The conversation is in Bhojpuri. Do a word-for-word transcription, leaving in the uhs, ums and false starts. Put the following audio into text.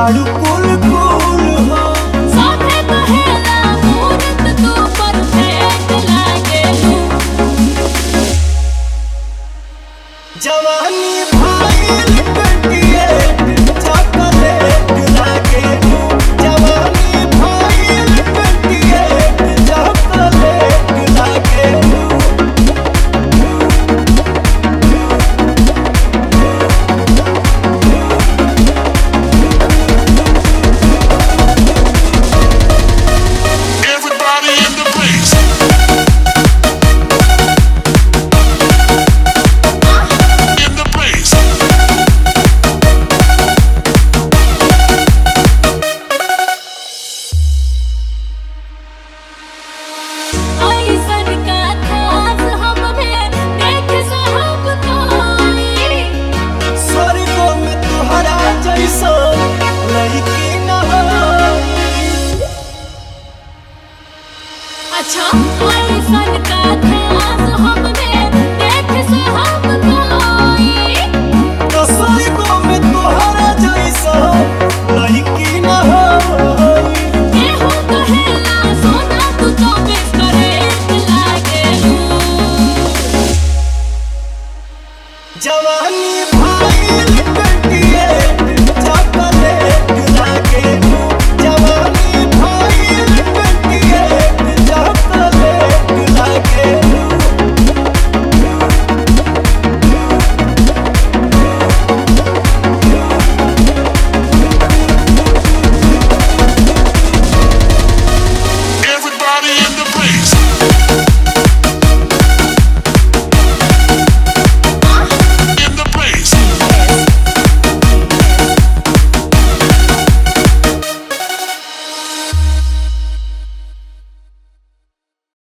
बाड़ू कुल कुल हो साथे कहेला मूरत तू परफेक्ट लागेलू। जवानी भाईल कटिए चॉकलेट लागेलू। जवानी भाईल कटिए चॉकलेट लागेलू। Everybody in the place. In the place. ऐसन का खास हमें देख साहब कोई। स्वर्गों में तुहरा जैसा लड़की न होई। अच्छा ऐसन का